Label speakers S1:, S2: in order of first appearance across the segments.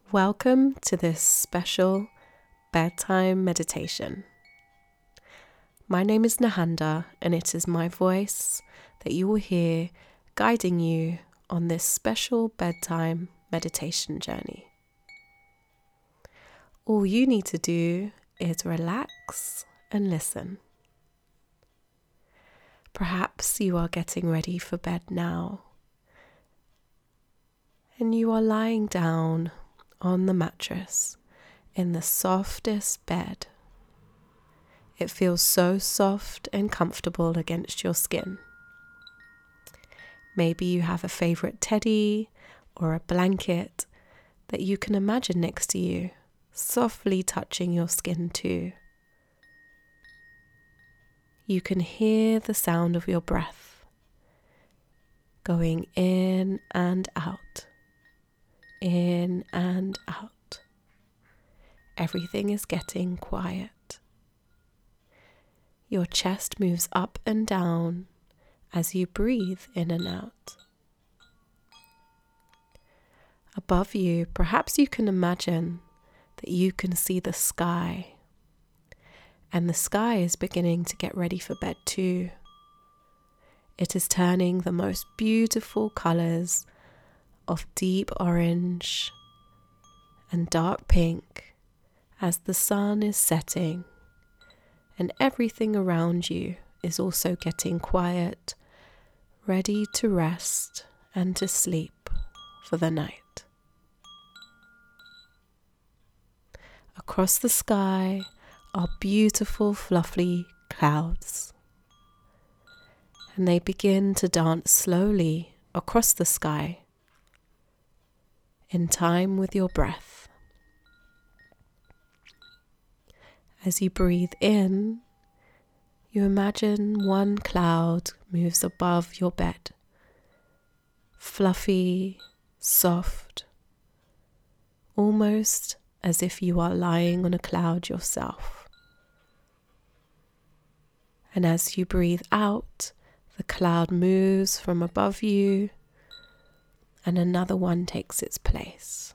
S1: Welcome to this special bedtime meditation. My name is Nahanda, and it is my voice that you will hear guiding you on this special bedtime meditation journey. All you need to do is relax and listen. Perhaps you are getting ready for bed now, and you are lying down on the mattress in the softest bed. It feels so soft and comfortable against your skin. Maybe you have a favorite teddy or a blanket that you can imagine next to you, softly touching your skin too. You can hear the sound of your breath going in and out, in and out. Everything is getting quiet. Your chest moves up and down as you breathe in and out. Above you, perhaps you can imagine that you can see the sky, and the sky is beginning to get ready for bed too. It is turning the most beautiful colors of deep orange and dark pink as the sun is setting, and everything around you is also getting quiet, ready to rest and to sleep for the night. Across the sky are beautiful fluffy clouds, and they begin to dance slowly across the sky in time with your breath. As you breathe in, you imagine one cloud moves above your bed, fluffy, soft, almost as if you are lying on a cloud yourself. And as you breathe out, the cloud moves from above you and another one takes its place.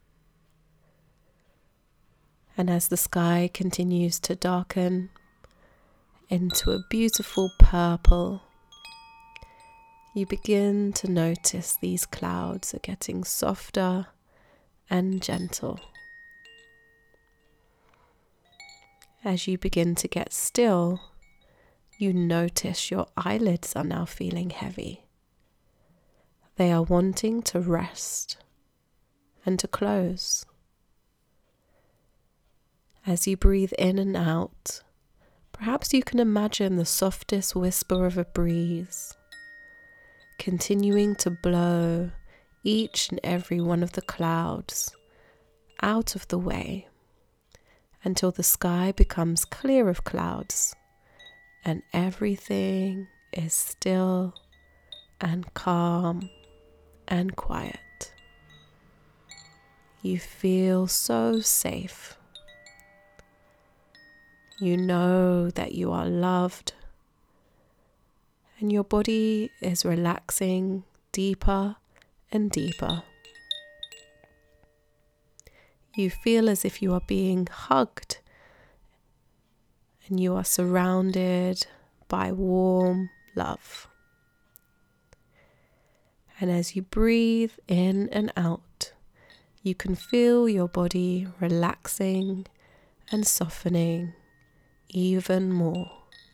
S1: And as the sky continues to darken into a beautiful purple, you begin to notice these clouds are getting softer and gentle. As you begin to get still, you notice your eyelids are now feeling heavy. They are wanting to rest and to close. As you breathe in and out, perhaps you can imagine the softest whisper of a breeze continuing to blow each and every one of the clouds out of the way until the sky becomes clear of clouds and everything is still and calm and quiet. You feel so safe. You know that you are loved, and your body is relaxing deeper and deeper. You feel as if you are being hugged, and you are surrounded by warm love. And as you breathe in and out, you can feel your body relaxing and softening even more.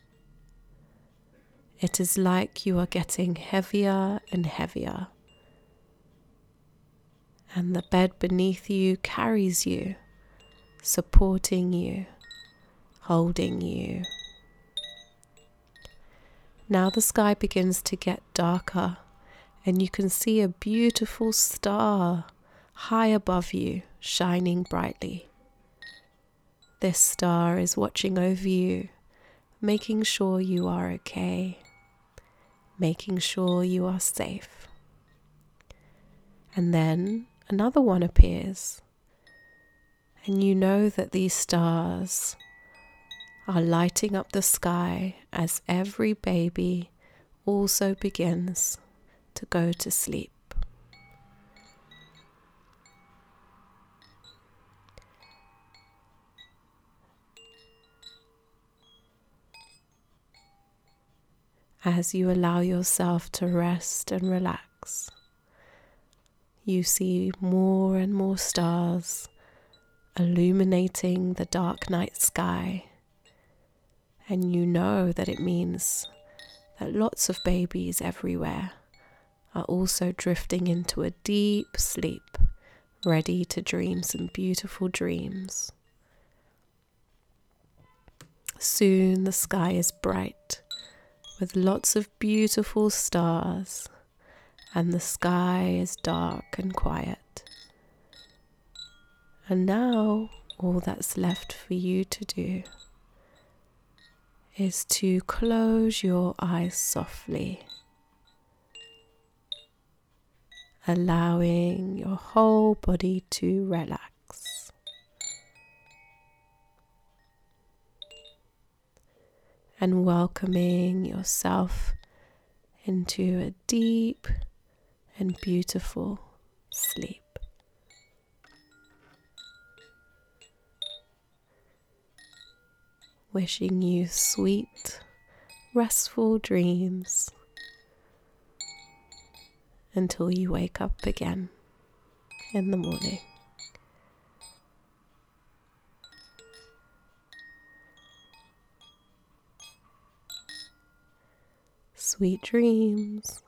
S1: It is like you are getting heavier and heavier, and the bed beneath you carries you, supporting you, holding you. Now the sky begins to get darker, and you can see a beautiful star high above you, shining brightly. This star is watching over you, making sure you are okay, making sure you are safe. And then another one appears, and you know that these stars are lighting up the sky as every baby also begins to go to sleep. As you allow yourself to rest and relax, you see more and more stars illuminating the dark night sky, and you know that it means that lots of babies everywhere are also drifting into a deep sleep, ready to dream some beautiful dreams. Soon the sky is bright with lots of beautiful stars, and the sky is dark and quiet. And now all that's left for you to do is to close your eyes softly, allowing your whole body to relax. And welcoming yourself into a deep and beautiful sleep. Wishing you sweet, restful dreams until you wake up again in the morning. Sweet dreams.